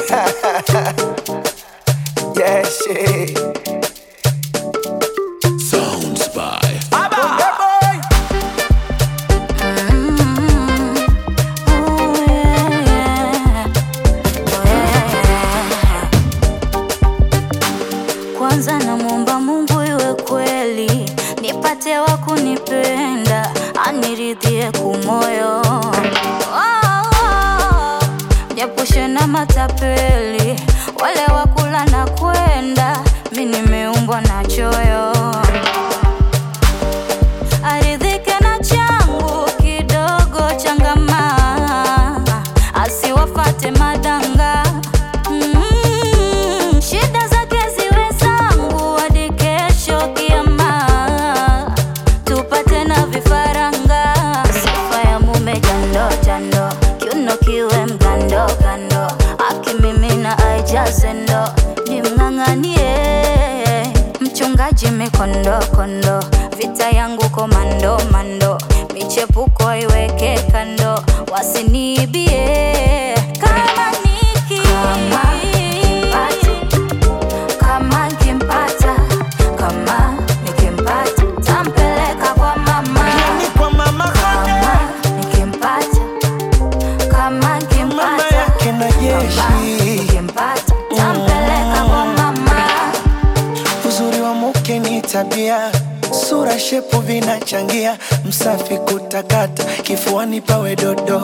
Yeah, shit. Sounds by Abba. Kwanza namuomba Mungu iwe kweli, nipate wa kunipenda, aniridhie kumoyo. Niepushe na matapeli, wale wakula na kwenda, mimi nimeumbwa na choyo. Aridhike na changu kidogo changama, asiwafate madanga. Shida zake ziwe zangu hadi kesho kiama, tupate na vifaranga. Sifa ya mume jando jando, kiuno kiwe mgando gando, akimimina aijaze ndo, nimng'ang'anie. Mchungaji mikondo kondo, vita yangu komando mando, michepuko iweke kando, wasinibie. Kama niki kama nikimpata, kama nikimpata, tampeleka kwa mama. Kwa mama Kama nikimpata, kama nikimpata, kina kama jeshi. nikimpata, tampeleka kwa mama. Uzuri wa mke ni tabia, sura shepu vinachangia, msafi kutakata, kifuani pawe dodo,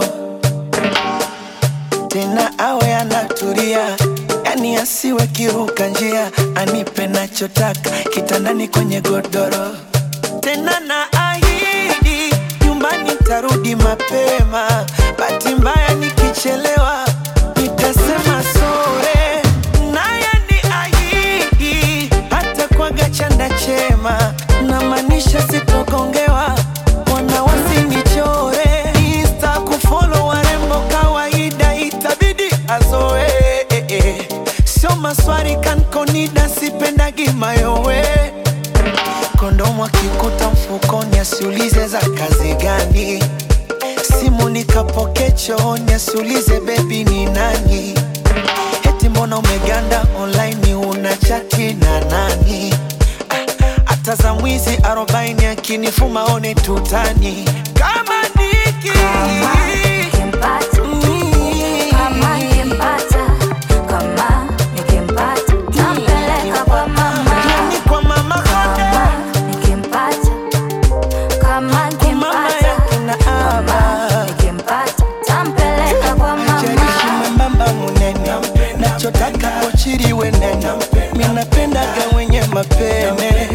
tena awe anatulia, yani asiwe kiruka njia, anipe nachotaka kitandani kwenye godoro, tena na ahidi nyumbani tarudi mapema, bahati mbaya nikichelewa nitasema sore, naye ni ahidi hata kwaga chanda chema, na maanisha sitogongewa, wana wasinichore, Insta kufollow warembo kawaida, itabidi azoe, sio maswari kankonida, sipendagi mayowe, kondomu akikuta mfukoni asiulize za kazi gani, simu nikapoke chooni asiulize baby ni nani, eti mbona umeganda online una chati na nani, hata za mwizi 40 akinifuma one tutani. Kama niki Kama nikimpata, kama nikimpata, kama nikimpata, tampeleka kwa mama. ni kwa mama Kama nikimpata, kama mama nikimpata, yake na aba, kama nikimpata, tampeleka kwa jarishi mama. mwembamba munene, nachotaka kochiriwe nene, minapendaga wenye mapene,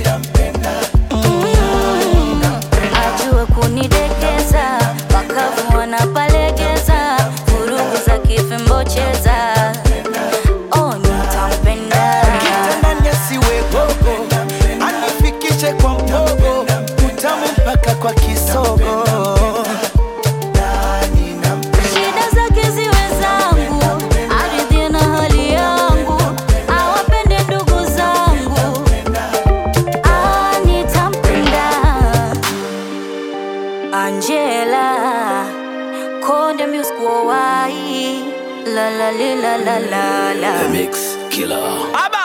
Ajue kunidekeza, wakavu wanapalegeza, vurugu za kifimbo cheza. Oh, nitampenda. kitandani asiwe gogo, anifikishe kwa mdogo, utamu mpaka kwa kisogo. Shida zake ziwe zangu, aridhie na hali yangu, awapende ndugu zangu. Nitampenda. Angela Konde Music Worldwide. La la li, la la la la. The Mix Killer. Aba.